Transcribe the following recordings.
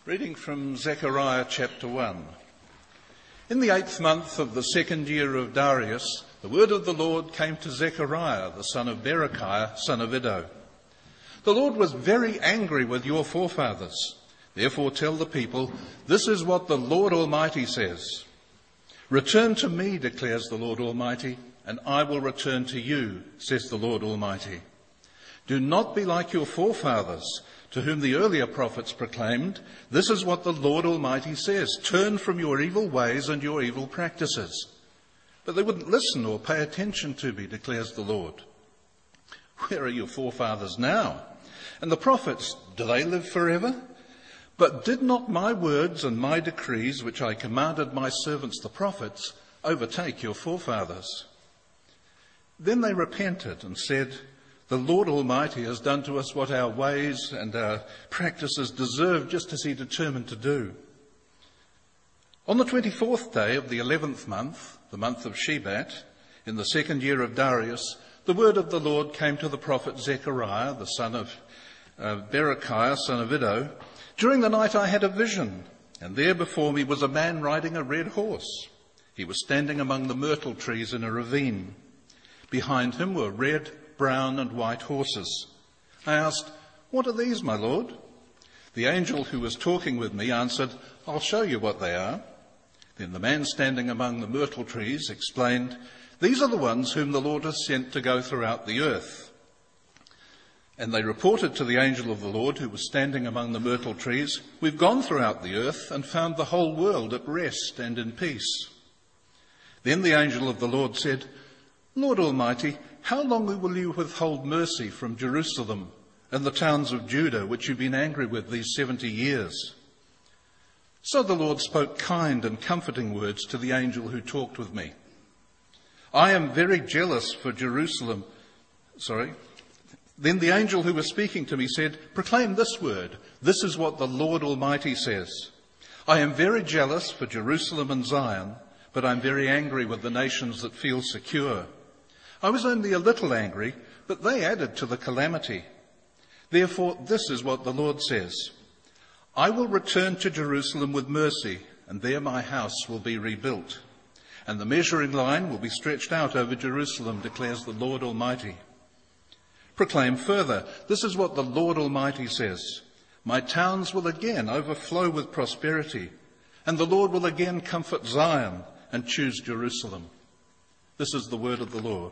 Reading from Zechariah chapter 1. In the 8th month of the 2nd year of Darius, the word of the Lord came to Zechariah, the son of Berechiah, son of Iddo. The Lord was very angry with your forefathers. Therefore tell the people, this is what the Lord Almighty says. Return to me, declares the Lord Almighty, and I will return to you, says the Lord Almighty. Do not be like your forefathers, to whom the earlier prophets proclaimed, this is what the Lord Almighty says, turn from your evil ways and your evil practices. But they wouldn't listen or pay attention to me, declares the Lord. Where are your forefathers now? And the prophets, do they live forever? But did not my words and my decrees, which I commanded my servants the prophets, overtake your forefathers? Then they repented and said, the Lord Almighty has done to us what our ways and our practices deserve, just as he determined to do. On the 24th day of the 11th month, the month of Shebat, in the 2nd year of Darius, the word of the Lord came to the prophet Zechariah, the son of Berechiah, son of Iddo. During the night I had a vision, and there before me was a man riding a red horse. He was standing among the myrtle trees in a ravine. Behind him were red, brown and white horses. I asked, what are these, my Lord? The angel who was talking with me answered, I'll show you what they are. Then the man standing among the myrtle trees explained, these are the ones whom the Lord has sent to go throughout the earth. And they reported to the angel of the Lord who was standing among the myrtle trees, we've gone throughout the earth and found the whole world at rest and in peace. Then the angel of the Lord said, Lord Almighty, how long will you withhold mercy from Jerusalem and the towns of Judah, which you've been angry with these 70 years? So the Lord spoke kind and comforting words to the angel who talked with me. I am very jealous for Jerusalem. Then the angel who was speaking to me said, proclaim this word. This is what the Lord Almighty says. I am very jealous for Jerusalem and Zion, but I'm very angry with the nations that feel secure. I was only a little angry, but they added to the calamity. Therefore, this is what the Lord says. I will return to Jerusalem with mercy, and there my house will be rebuilt. And the measuring line will be stretched out over Jerusalem, declares the Lord Almighty. Proclaim further, this is what the Lord Almighty says. My towns will again overflow with prosperity, and the Lord will again comfort Zion and choose Jerusalem. This is the word of the Lord.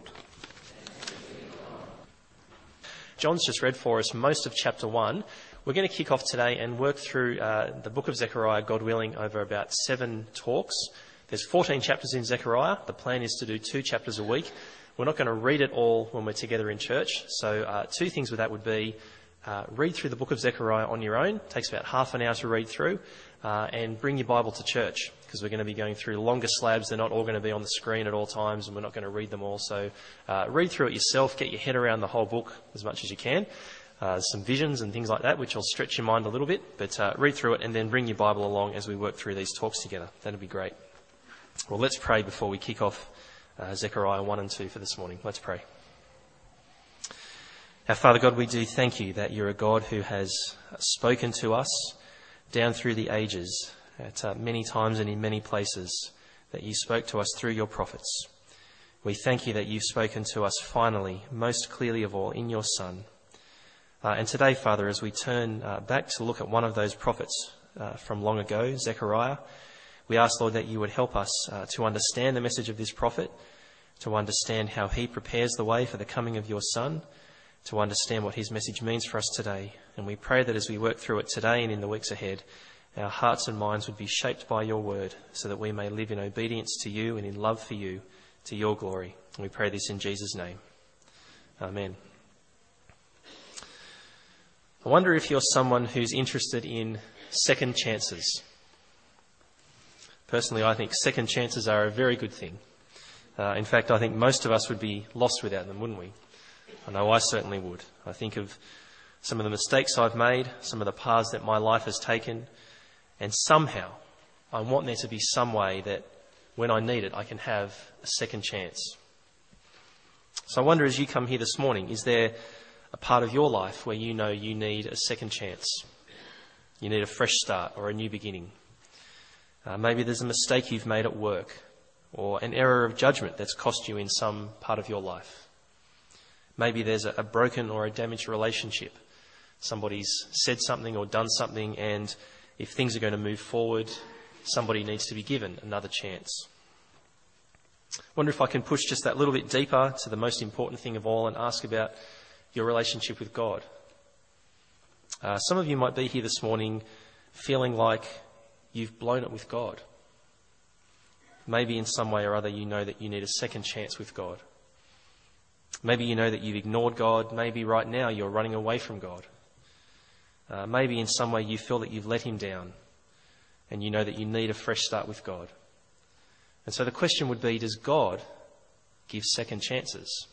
John's just read for us most of chapter 1. We're going to kick off today and work through the book of Zechariah, God willing, over about 7 talks. There's 14 chapters in Zechariah. The plan is to do 2 chapters a week. We're not going to read it all when we're together in church. So 2 things with that would be read through the book of Zechariah on your own. It takes about half an hour to read through. And bring your Bible to church, because we're going to be going through longer slabs. They're not all going to be on the screen at all times, and we're not going to read them all. So read through it yourself, get your head around the whole book as much as you can. Some visions and things like that, which will stretch your mind a little bit. But read through it and then bring your Bible along as we work through these talks together. That'd be great. Well, let's pray before we kick off Zechariah 1 and 2 for this morning. Let's pray. Our Father God, we do thank you that you're a God who has spoken to us down through the ages, at many times and in many places, that you spoke to us through your prophets. We thank you that you've spoken to us finally, most clearly of all, in your Son. And today, Father, as we turn back to look at one of those prophets from long ago, Zechariah, we ask, Lord, that you would help us to understand the message of this prophet, to understand how he prepares the way for the coming of your Son, to understand what his message means for us today. And we pray that as we work through it today and in the weeks ahead, our hearts and minds would be shaped by your word, so that we may live in obedience to you and in love for you, to your glory. And we pray this in Jesus' name. Amen. I wonder if you're someone who's interested in second chances. Personally, I think second chances are a very good thing. In fact, I think most of us would be lost without them, wouldn't we? I know I certainly would. I think of some of the mistakes I've made, some of the paths that my life has taken, and somehow I want there to be some way that when I need it, I can have a second chance. So I wonder, as you come here this morning, is there a part of your life where you know you need a second chance? You need a fresh start or a new beginning. Maybe there's a mistake you've made at work or an error of judgment that's cost you in some part of your life. Maybe there's a broken or a damaged relationship. Somebody's said something or done something, and if things are going to move forward, somebody needs to be given another chance. I wonder if I can push just that little bit deeper to the most important thing of all and ask about your relationship with God. Some of you might be here this morning feeling like you've blown it with God. Maybe in some way or other you know that you need a second chance with God. Maybe you know that you've ignored God. Maybe right now you're running away from God. Maybe in some way you feel that you've let him down and you know that you need a fresh start with God. And so the question would be, does God give second chances?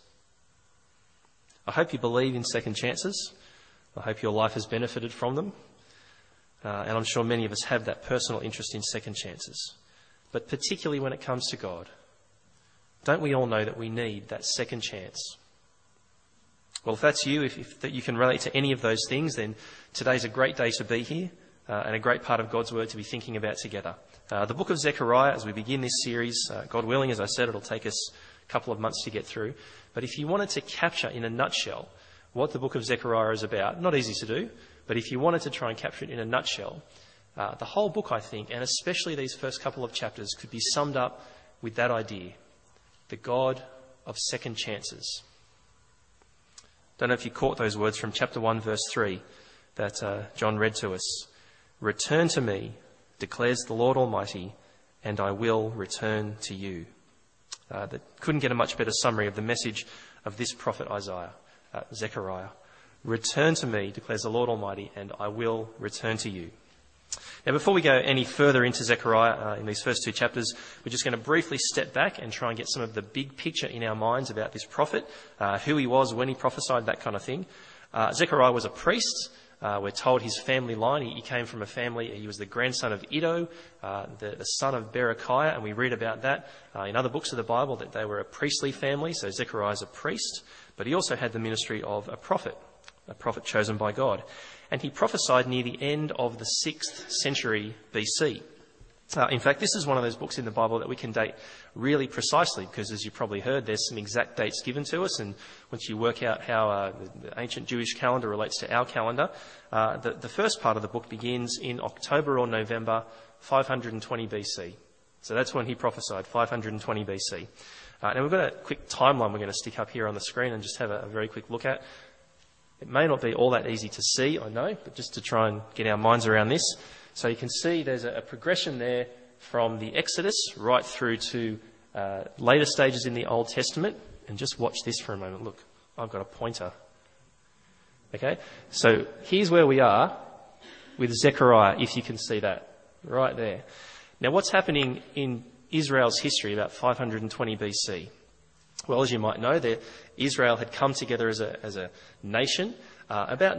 I hope you believe in second chances. I hope your life has benefited from them. And I'm sure many of us have that personal interest in second chances. But particularly when it comes to God, don't we all know that we need that second chance? Well, if that's you, if that you can relate to any of those things, then today's a great day to be here and a great part of God's Word to be thinking about together. The book of Zechariah, as we begin this series, God willing, as I said, it'll take us a couple of months to get through. But if you wanted to capture in a nutshell what the book of Zechariah is about, not easy to do, but if you wanted to try and capture it in a nutshell, the whole book, I think, and especially these first couple of chapters, could be summed up with that idea: the God of second chances. Don't know if you caught those words from chapter 1, verse 3 that John read to us. "Return to me, declares the Lord Almighty, and I will return to you." That couldn't get a much better summary of the message of this prophet Zechariah. "Return to me, declares the Lord Almighty, and I will return to you." Now, before we go any further into Zechariah in these first two chapters, we're just going to briefly step back and try and get some of the big picture in our minds about this prophet, who he was, when he prophesied, that kind of thing. Zechariah was a priest. We're told his family line, he came from a family, he was the grandson of Iddo, the son of Berechiah, and we read about that in other books of the Bible, that they were a priestly family, so Zechariah's a priest, but he also had the ministry of a prophet chosen by God. And he prophesied near the end of the 6th century BC. In fact, this is one of those books in the Bible that we can date really precisely, because as you probably heard, there's some exact dates given to us, and once you work out how the ancient Jewish calendar relates to our calendar, the first part of the book begins in October or November 520 BC. So that's when he prophesied, 520 BC. Now we've got a quick timeline we're going to stick up here on the screen and just have a very quick look at. It may not be all that easy to see, I know, but just to try and get our minds around this. So you can see there's a progression there from the Exodus right through to later stages in the Old Testament. And just watch this for a moment. Look, I've got a pointer. Okay, so here's where we are with Zechariah, if you can see that, right there. Now, what's happening in Israel's history about 520 BC? Well, as you might know, Israel had come together as a nation. About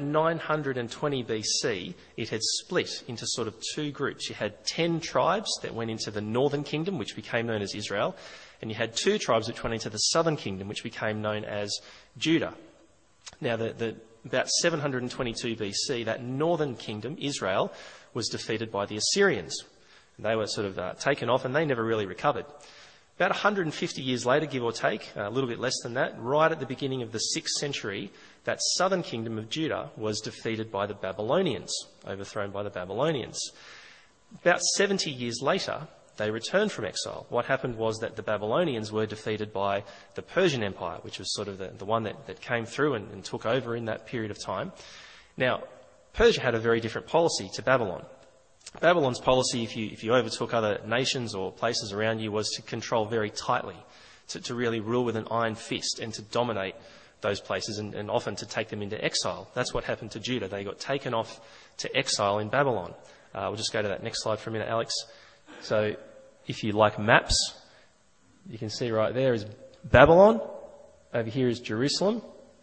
920 BC, it had split into sort of two groups. You had 10 tribes that went into the northern kingdom, which became known as Israel, and you had 2 tribes which went into the southern kingdom, which became known as Judah. Now, about 722 BC, that northern kingdom, Israel, was defeated by the Assyrians. They were sort of taken off, and they never really recovered. About 150 years later, give or take, a little bit less than that, right at the beginning of the 6th century, that southern kingdom of Judah was defeated by the Babylonians, overthrown by the Babylonians. About 70 years later, they returned from exile. What happened was that the Babylonians were defeated by the Persian Empire, which was sort of the one that came through and took over in that period of time. Now, Persia had a very different policy to Babylon. Babylon's policy, if you overtook other nations or places around you, was to control very tightly, to really rule with an iron fist and to dominate those places and often to take them into exile. That's what happened to Judah. They got taken off to exile in Babylon. We'll just go to that next slide for a minute, Alex. So if you like maps, you can see right there is Babylon. Over here is Jerusalem.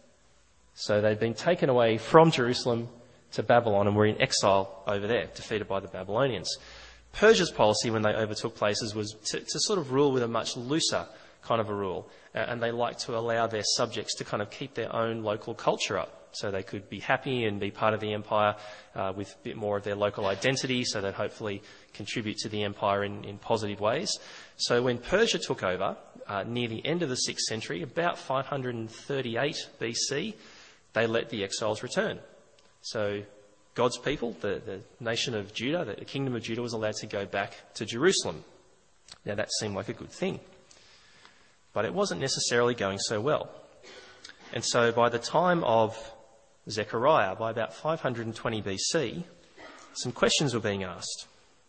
So they've been taken away from Jerusalem to Babylon and were in exile over there, defeated by the Babylonians. Persia's policy when they overtook places was to sort of rule with a much looser kind of a rule, and they liked to allow their subjects to kind of keep their own local culture up. so they could be happy and be part of the empire with a bit more of their local identity, so they'd hopefully contribute to the empire in positive ways. So when Persia took over, near the end of the 6th century, about 538 BC, they let the exiles return. So God's people, the nation of Judah, the kingdom of Judah, was allowed to go back to Jerusalem. Now that seemed like a good thing, but it wasn't necessarily going so well. And so by the time of Zechariah, by about 520 BC, some questions were being asked.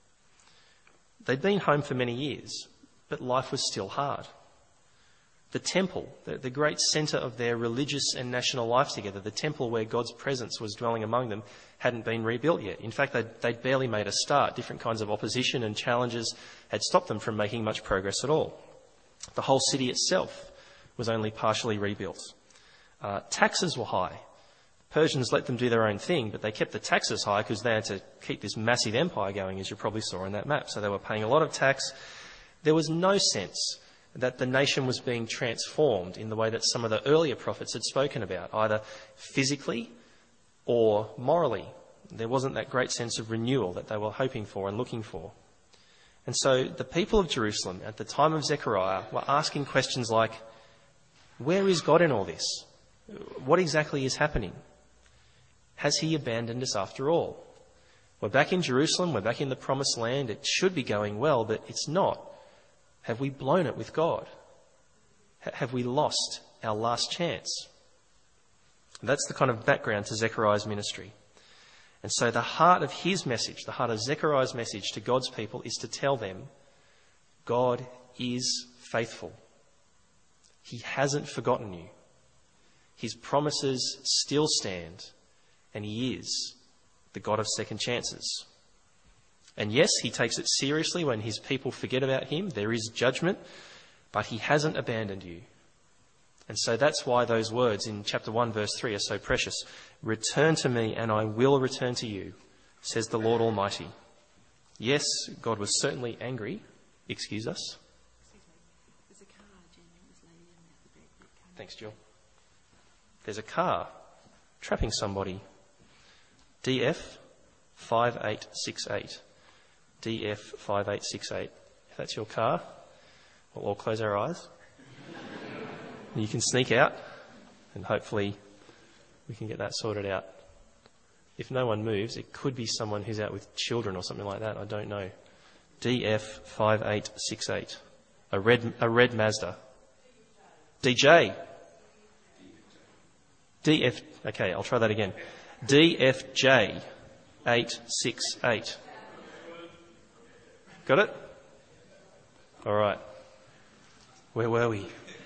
They'd been home for many years, but life was still hard. The temple, the great centre of their religious and national life together, the temple where God's presence was dwelling among them, hadn't been rebuilt yet. In fact, they'd barely made a start. Different kinds of opposition and challenges had stopped them from making much progress at all. The whole city itself was only partially rebuilt. Taxes were high. Persians let them do their own thing, but they kept the taxes high because they had to keep this massive empire going, as you probably saw in that map. So they were paying a lot of tax. There was no sense that the nation was being transformed in the way that some of the earlier prophets had spoken about, either physically or morally. There wasn't that great sense of renewal that they were hoping for and looking for. And so the people of Jerusalem at the time of Zechariah were asking questions like, where is God in all this? What exactly is happening? Has he abandoned us after all? We're back in Jerusalem, we're back in the promised land, it should be going well, but it's not. Have we blown it with God? Have we lost our last chance? That's the kind of background to Zechariah's ministry. And so the heart of his message, the heart of Zechariah's message to God's people is to tell them, God is faithful. He hasn't forgotten you. His promises still stand, and he is the God of second chances. And yes, he takes it seriously when his people forget about him. There is judgment, but he hasn't abandoned you. And so that's why those words in chapter 1, verse 3 are so precious. Return to me and I will return to you, says the Lord Almighty. Yes, God was certainly angry. Excuse us. There's a car, Jen. This lady in the back. Thanks, Jill. There's a car trapping somebody. DF 5868. DF 5868. If that's your car, we'll all close our eyes. You can sneak out and hopefully we can get that sorted out. If no one moves, it could be someone who's out with children or something like that. I don't know. DF 5868. A red Mazda. DJ. DF. Okay, I'll try that again. DFJ 868. Got it? All right. Where were we?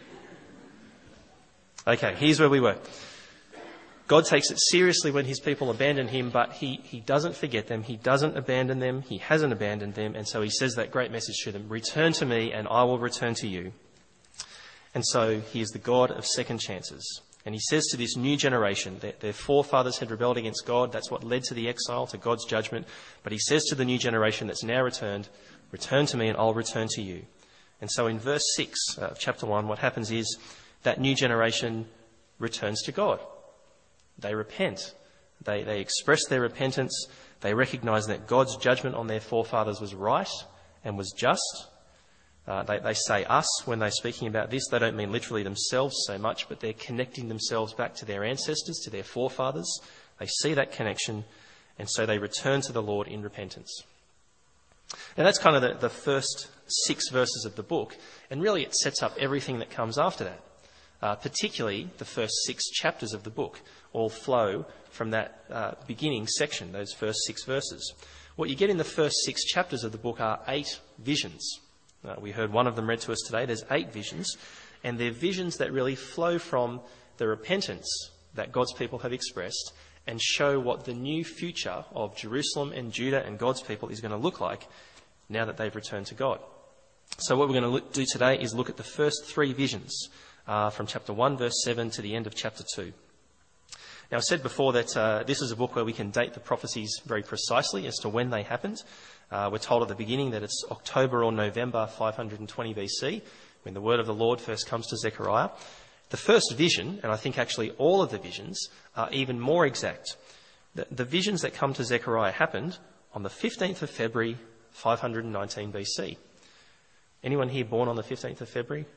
Okay, here's where we were. God takes it seriously when his people abandon him, but he doesn't forget them. He doesn't abandon them. He hasn't abandoned them. And so he says that great message to them. Return to me and I will return to you. And so he is the God of second chances. And he says to this new generation that their forefathers had rebelled against God. That's what led to the exile, to God's judgment. But he says to the new generation that's now returned, return to me and I'll return to you. And so in verse 6 of chapter 1, what happens is that new generation returns to God. They repent. They express their repentance. They recognise that God's judgment on their forefathers was right and was just. They say us when they're speaking about this. They don't mean literally themselves so much, but they're connecting themselves back to their ancestors, to their forefathers. They see that connection, and so they return to the Lord in repentance. Now that's kind of the first 6 verses of the book, and really it sets up everything that comes after that. Particularly the first 6 chapters of the book all flow from that beginning section, those first 6 verses. What you get in the first 6 chapters of the book are 8 visions. We heard one of them read to us today. There's 8 visions, and they're visions that really flow from the repentance that God's people have expressed and show what the new future of Jerusalem and Judah and God's people is going to look like now that they've returned to God. So what we're going to do today is look at the first 3 visions from chapter 1, verse 7 to the end of chapter 2. Now, I said before that this is a book where we can date the prophecies very precisely as to when they happened. We're told at the beginning that it's October or November 520 BC, when the word of the Lord first comes to Zechariah. The first vision, and I think actually all of the visions, are even more exact. The visions that come to Zechariah happened on the 15th of February, 519 BC. Anyone here born on the 15th of February?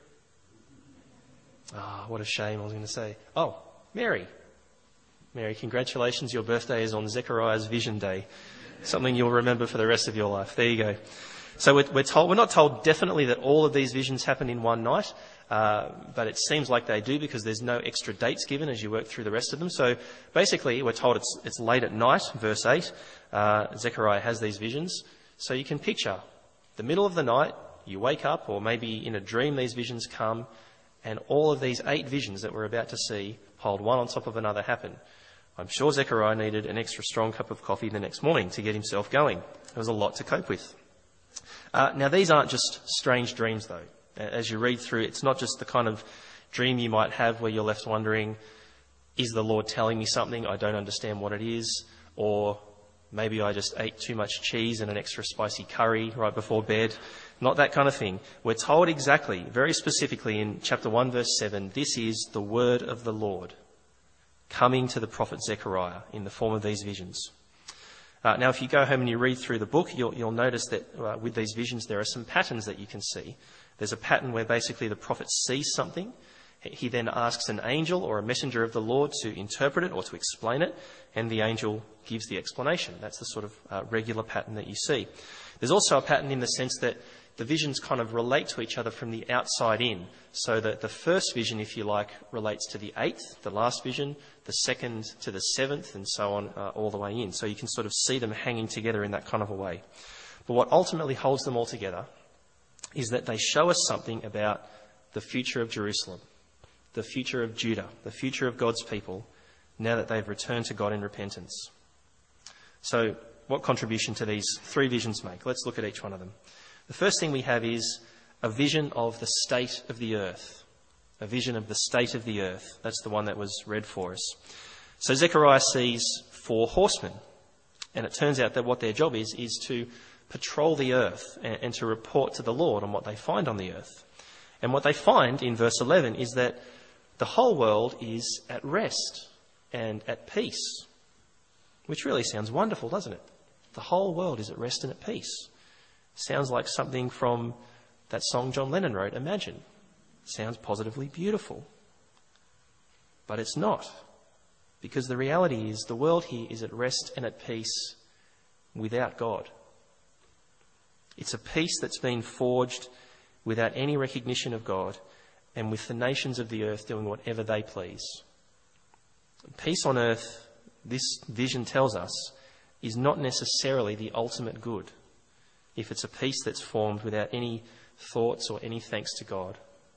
Ah, what a shame, I was going to say. Oh, Mary. Mary, congratulations, your birthday is on Zechariah's Vision Day. Something you'll remember for the rest of your life. There you go. So we're not told definitely that all of these visions happen in one night, but it seems like they do because there's no extra dates given as you work through the rest of them. So basically we're told it's late at night, verse 8. Zechariah has these visions. So you can picture the middle of the night, you wake up, or maybe in a dream these visions come, and all of these 8 visions that we're about to see, piled one on top of another, happen. I'm sure Zechariah needed an extra strong cup of coffee the next morning to get himself going. There was a lot to cope with. Now, these aren't just strange dreams, though. As you read through, it's not just the kind of dream you might have where you're left wondering, is the Lord telling me something? I don't understand what it is. Or maybe I just ate too much cheese and an extra spicy curry right before bed. Not that kind of thing. We're told exactly, very specifically in chapter 1, verse 7, this is the word of the Lord coming to the prophet Zechariah in the form of these visions. Now, if you go home and you read through the book, you'll notice that with these visions there are some patterns that you can see. There's a pattern where basically the prophet sees something. He then asks an angel or a messenger of the Lord to interpret it or to explain it, and the angel gives the explanation. That's the sort of regular pattern that you see. There's also a pattern in the sense that the visions kind of relate to each other from the outside in, so that the first vision, if you like, relates to the 8th, the last vision, the second to the 7th, and so on, all the way in. So you can sort of see them hanging together in that kind of a way. But what ultimately holds them all together is that they show us something about the future of Jerusalem, the future of Judah, the future of God's people, now that they've returned to God in repentance. So what contribution do these 3 visions make? Let's look at each one of them. The first thing we have is a vision of the state of the earth. A vision of the state of the earth. That's the one that was read for us. So Zechariah sees 4 horsemen. And it turns out that what their job is to patrol the earth and to report to the Lord on what they find on the earth. And what they find in verse 11 is that the whole world is at rest and at peace. Which really sounds wonderful, doesn't it? The whole world is at rest and at peace. Sounds like something from that song John Lennon wrote, Imagine. Sounds positively beautiful. But it's not. Because the reality is the world here is at rest and at peace without God. It's a peace that's been forged without any recognition of God and with the nations of the earth doing whatever they please. Peace on earth, this vision tells us, is not necessarily the ultimate good if it's a peace that's formed without any thoughts or any thanks to God.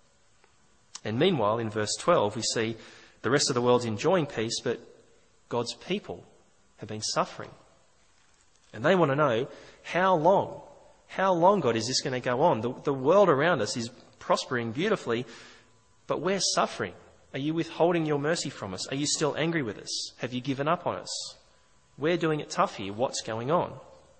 And meanwhile, in verse 12, we see the rest of the world's enjoying peace, but God's people have been suffering. And they want to know, how long? How long, God, is this going to go on? The world around us is prospering beautifully, but we're suffering. Are you withholding your mercy from us? Are you still angry with us? Have you given up on us? We're doing it tough here. What's going on?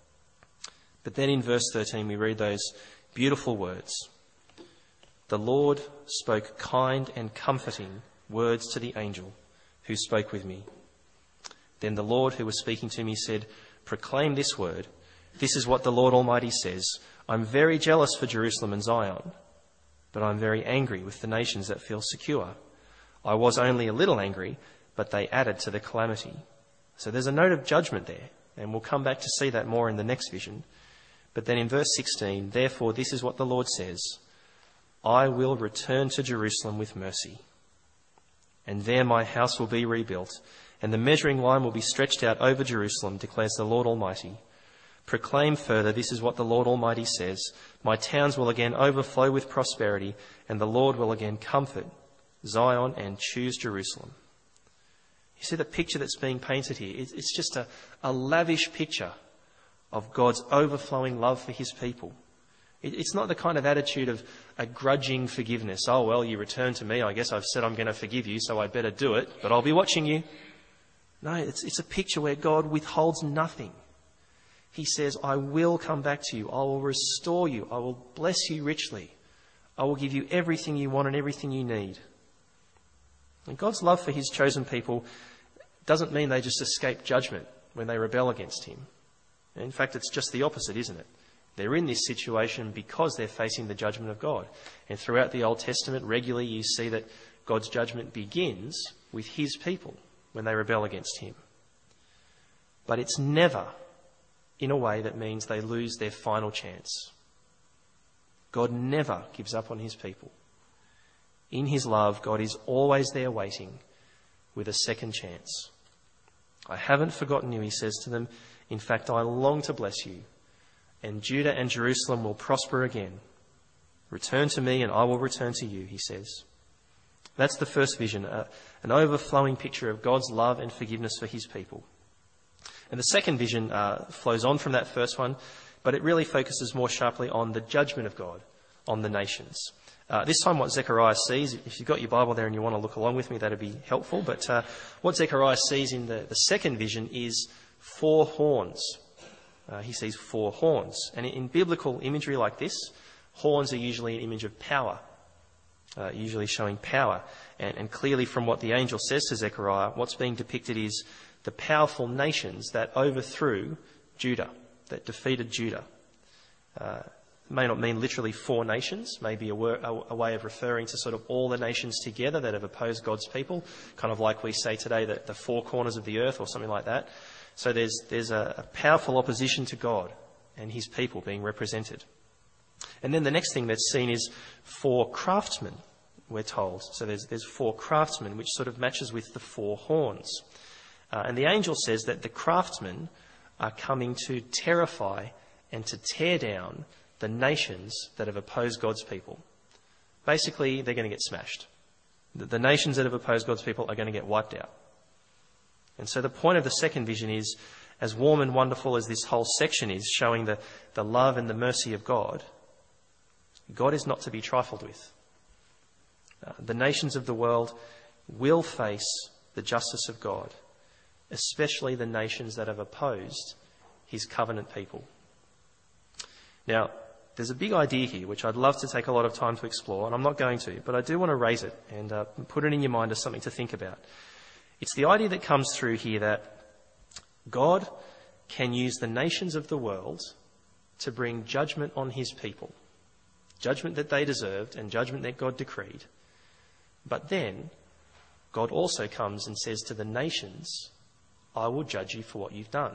But then in verse 13 we read those beautiful words. The Lord spoke kind and comforting words to the angel who spoke with me. Then the Lord who was speaking to me said, Proclaim this word. This is what the Lord Almighty says. I'm very jealous for Jerusalem and Zion, but I'm very angry with the nations that feel secure. I was only a little angry, but they added to the calamity. So there's a note of judgment there, and we'll come back to see that more in the next vision. But then in verse 16, therefore this is what the Lord says, I will return to Jerusalem with mercy, and there my house will be rebuilt, and the measuring line will be stretched out over Jerusalem, declares the Lord Almighty. Proclaim further, this is what the Lord Almighty says, my towns will again overflow with prosperity, and the Lord will again comfort Zion and choose Jerusalem. You see the picture that's being painted here? It's just a lavish picture of God's overflowing love for his people. It's not the kind of attitude of a grudging forgiveness. Oh, well, you returned to me. I guess I've said I'm going to forgive you, so I better do it, but I'll be watching you. No, it's a picture where God withholds nothing. He says, I will come back to you. I will restore you. I will bless you richly. I will give you everything you want and everything you need. And God's love for his chosen people doesn't mean they just escape judgment when they rebel against him. In fact, it's just the opposite, isn't it? They're in this situation because they're facing the judgment of God. And throughout the Old Testament, regularly you see that God's judgment begins with his people when they rebel against him. But it's never in a way that means they lose their final chance. God never gives up on his people. In his love, God is always there waiting with a second chance. I haven't forgotten you, he says to them. In fact, I long to bless you, and Judah and Jerusalem will prosper again. Return to me and I will return to you, he says. That's the first vision, an overflowing picture of God's love and forgiveness for his people. And the second vision flows on from that first one, but it really focuses more sharply on the judgment of God on the nations. This time what Zechariah sees, if you've got your Bible there and you want to look along with me, that'd be helpful. But what Zechariah sees in the second vision is 4 horns. He sees 4 horns. And in biblical imagery like this, horns are usually an image of power, usually showing power. And clearly from what the angel says to Zechariah, what's being depicted is the powerful nations that overthrew Judah, that defeated Judah. May not mean literally 4 nations, maybe a way of referring to sort of all the nations together that have opposed God's people, kind of like we say today that the 4 corners of the earth or something like that. So there's a powerful opposition to God and his people being represented. And then the next thing that's seen is 4 craftsmen, we're told. So there's 4 craftsmen, which sort of matches with the 4 horns. And the angel says that the craftsmen are coming to terrify and to tear down the nations that have opposed God's people. Basically, they're going to get smashed. The nations that have opposed God's people are going to get wiped out. And so the point of the second vision is, as warm and wonderful as this whole section is, showing the love and the mercy of God, God is not to be trifled with. The nations of the world will face the justice of God, especially the nations that have opposed his covenant people. Now, there's a big idea here which I'd love to take a lot of time to explore, and I'm not going to, but I do want to raise it and put it in your mind as something to think about. It's the idea that comes through here that God can use the nations of the world to bring judgment on his people, judgment that they deserved and judgment that God decreed. But then God also comes and says to the nations, I will judge you for what you've done.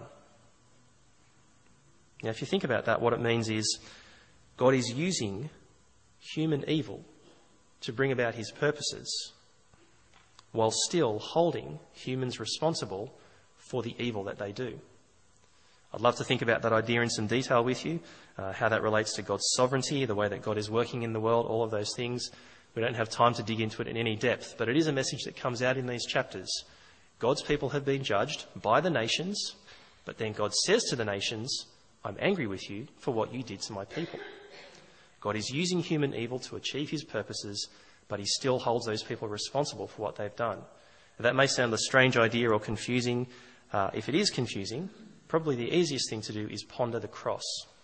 Now, if you think about that, what it means is God is using human evil to bring about his purposes while still holding humans responsible for the evil that they do. I'd love to think about that idea in some detail with you, how that relates to God's sovereignty, the way that God is working in the world, all of those things. We don't have time to dig into it in any depth, but it is a message that comes out in these chapters. God's people have been judged by the nations, but then God says to the nations, I'm angry with you for what you did to my people. God is using human evil to achieve his purposes, but he still holds those people responsible for what they've done. That may sound a strange idea or confusing. If it is confusing, probably the easiest thing to do is ponder the cross.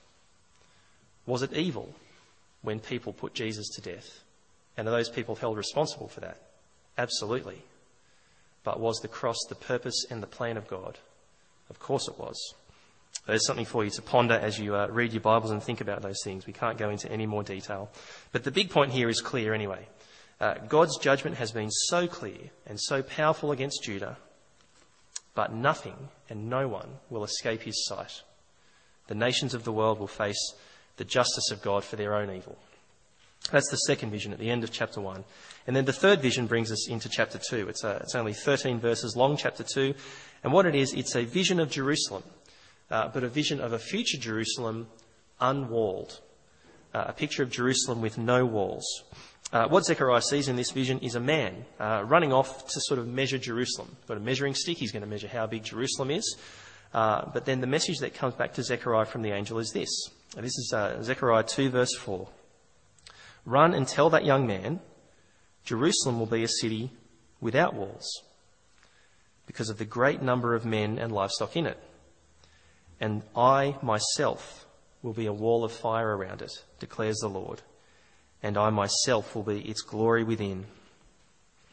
Was it evil when people put Jesus to death? And are those people held responsible for that? Absolutely. But was the cross the purpose and the plan of God? Of course it was. There's something for you to ponder as you read your Bibles and think about those things. We can't go into any more detail. But the big point here is clear anyway. God's judgment has been so clear and so powerful against Judah, but nothing and no one will escape his sight. The nations of the world will face the justice of God for their own evil. That's the second vision at the end of chapter 1. And then the third vision brings us into chapter 2. It's only 13 verses long, chapter 2. And what it is, it's a vision of Jerusalem, but a vision of a future Jerusalem unwalled. A picture of Jerusalem with no walls. What Zechariah sees in this vision is a man running off to sort of measure Jerusalem. Got a measuring stick, he's going to measure how big Jerusalem is. But then the message that comes back to Zechariah from the angel is this. This is Zechariah 2 verse 4. Run and tell that young man, Jerusalem will be a city without walls because of the great number of men and livestock in it. And I myself will be a wall of fire around it, declares the Lord. And I myself will be its glory within.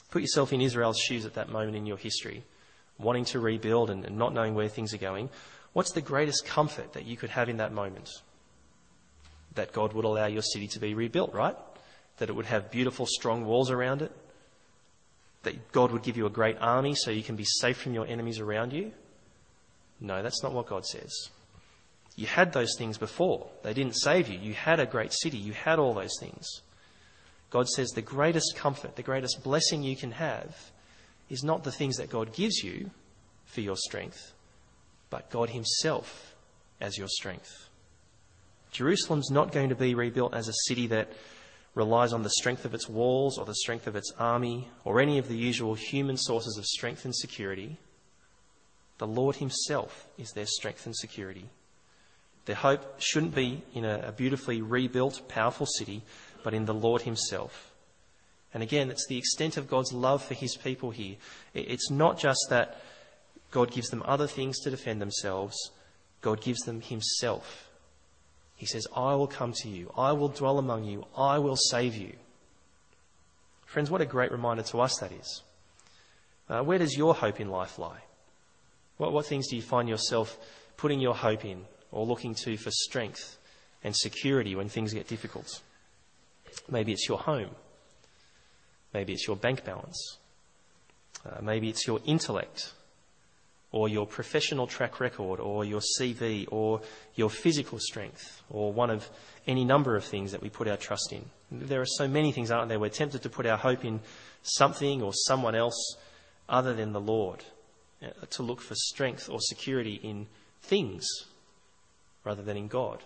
Put yourself in Israel's shoes at that moment in your history, wanting to rebuild and not knowing where things are going. What's the greatest comfort that you could have in that moment? That God would allow your city to be rebuilt, right? That it would have beautiful, strong walls around it. That God would give you a great army so you can be safe from your enemies around you. No, that's not what God says. You had those things before. They didn't save you. You had a great city. You had all those things. God says the greatest comfort, the greatest blessing you can have is not the things that God gives you for your strength, but God himself as your strength. Jerusalem's not going to be rebuilt as a city that relies on the strength of its walls or the strength of its army or any of the usual human sources of strength and security. The Lord himself is their strength and security. Their hope shouldn't be in a beautifully rebuilt, powerful city, but in the Lord himself. And again, it's the extent of God's love for his people here. It's not just that God gives them other things to defend themselves. God gives them himself. He says, I will come to you. I will dwell among you. I will save you. Friends, what a great reminder to us that is. Where does your hope in life lie? What things do you find yourself putting your hope in or looking to for strength and security when things get difficult? Maybe it's your home. Maybe it's your bank balance. Maybe it's your intellect or your professional track record or your CV or your physical strength or one of any number of things that we put our trust in. There are so many things, aren't there? We're tempted to put our hope in something or someone else other than the Lord, to look for strength or security in things rather than in God.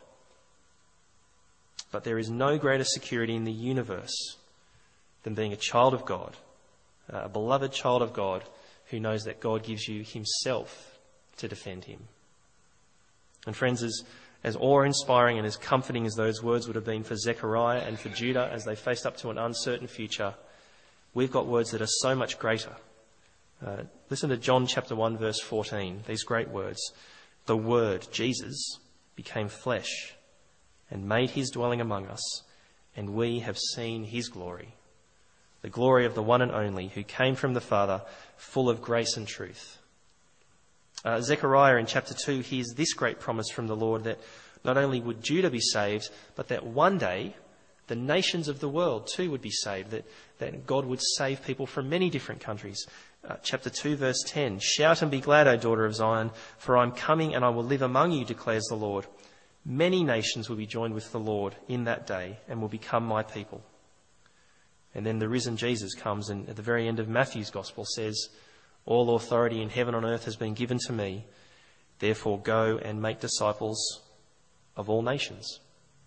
But there is no greater security in the universe than being a child of God, a beloved child of God who knows that God gives you himself to defend him. And friends, as awe-inspiring and as comforting as those words would have been for Zechariah and for Judah as they faced up to an uncertain future, we've got words that are so much greater. Listen to John chapter 1 verse 14, these great words. The Word, Jesus, became flesh and made his dwelling among us, and we have seen his glory, the glory of the one and only who came from the Father, full of grace and truth. Zechariah in chapter 2 hears this great promise from the Lord that not only would Judah be saved, but that one day the nations of the world too would be saved, that God would save people from many different countries. Chapter 2 verse 10, shout and be glad, O daughter of Zion, for I am coming and I will live among you, declares the Lord. Many nations will be joined with the Lord in that day and will become my people. And then the risen Jesus comes and at the very end of Matthew's Gospel says, all authority in heaven and earth has been given to me. Therefore go and make disciples of all nations.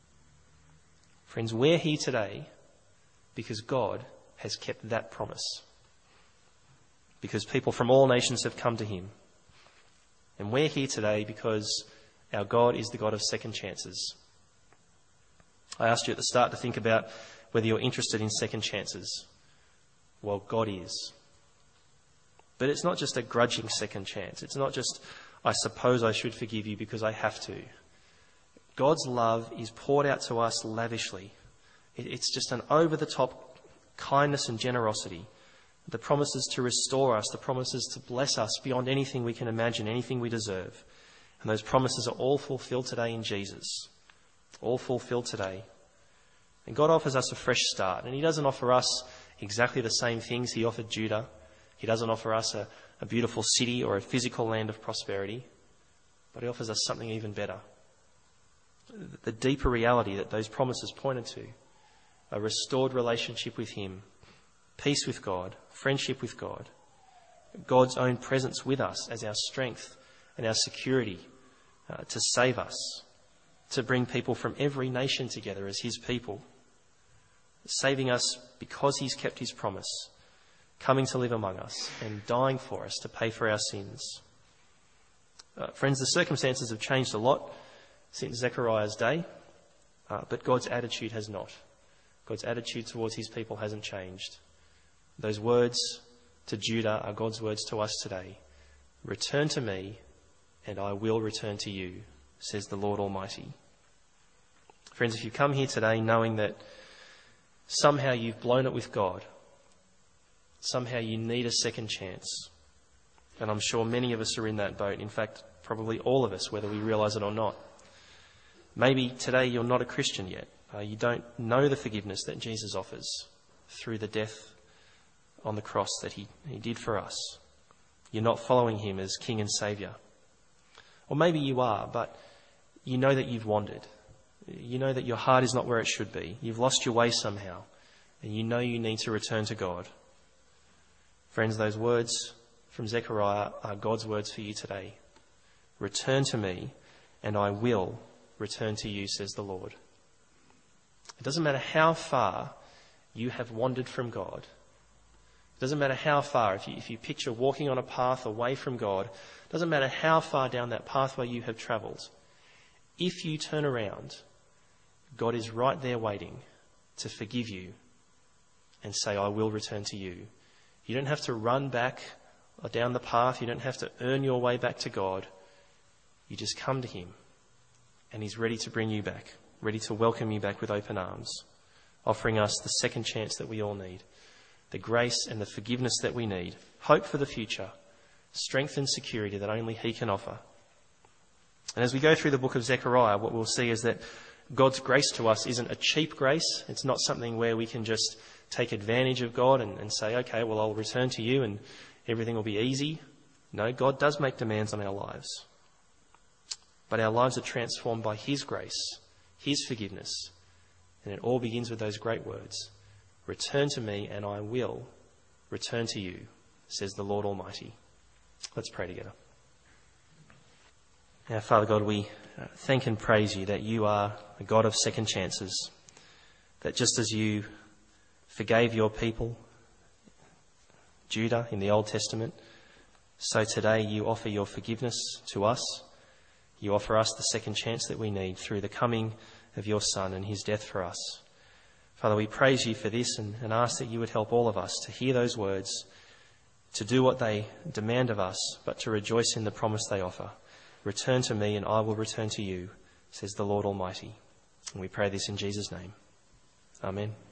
Friends, we're here today because God has kept that promise. Because people from all nations have come to him. And we're here today because our God is the God of second chances. I asked you at the start to think about whether you're interested in second chances. Well, God is. But it's not just a grudging second chance. It's not just, I suppose I should forgive you because I have to. God's love is poured out to us lavishly. It's just an over-the-top kindness and generosity. The promises to restore us, the promises to bless us beyond anything we can imagine, anything we deserve. And those promises are all fulfilled today in Jesus. All fulfilled today. And God offers us a fresh start. And he doesn't offer us exactly the same things he offered Judah. He doesn't offer us a beautiful city or a physical land of prosperity. But he offers us something even better. The deeper reality that those promises pointed to. A restored relationship with him. Peace with God. Friendship with God. God's own presence with us as our strength and our security to save us. To bring people from every nation together as his people. Saving us because he's kept his promise. Coming to live among us and dying for us to pay for our sins. Friends, the circumstances have changed a lot since Zechariah's day, but God's attitude has not. God's attitude towards his people hasn't changed. Those words to Judah are God's words to us today. Return to me and I will return to you, says the Lord Almighty. Friends, if you come here today knowing that somehow you've blown it with God, Somehow you need a second chance. And I'm sure many of us are in that boat. In fact, probably all of us, whether we realise it or not. Maybe today you're not a Christian yet. You don't know the forgiveness that Jesus offers through the death on the cross that he did for us. You're not following him as King and Saviour. Or maybe you are, but you know that you've wandered. You know that your heart is not where it should be. You've lost your way somehow. And you know you need to return to God. Friends, those words from Zechariah are God's words for you today. Return to me, and I will return to you, says the Lord. It doesn't matter how far you have wandered from God. It doesn't matter how far. If you picture walking on a path away from God, it doesn't matter how far down that pathway you have travelled. If you turn around, God is right there waiting to forgive you and say, I will return to you. You don't have to run back or down the path. You don't have to earn your way back to God. You just come to him, and he's ready to bring you back, ready to welcome you back with open arms, offering us the second chance that we all need, the grace and the forgiveness that we need, hope for the future, strength and security that only he can offer. And as we go through the book of Zechariah, what we'll see is that God's grace to us isn't a cheap grace. It's not something where we can just take advantage of God and say, okay, well, I'll return to you and everything will be easy. No, God does make demands on our lives. But our lives are transformed by his grace, his forgiveness. And it all begins with those great words. Return to me and I will return to you, says the Lord Almighty. Let's pray together. Now, Father God, we thank and praise you that you are a God of second chances. That just as you forgave your people, Judah, in the Old Testament, so today you offer your forgiveness to us. You offer us the second chance that we need through the coming of your Son and his death for us. Father, we praise you for this and ask that you would help all of us to hear those words, to do what they demand of us, but to rejoice in the promise they offer. Return to me and I will return to you, says the Lord Almighty. And we pray this in Jesus' name. Amen.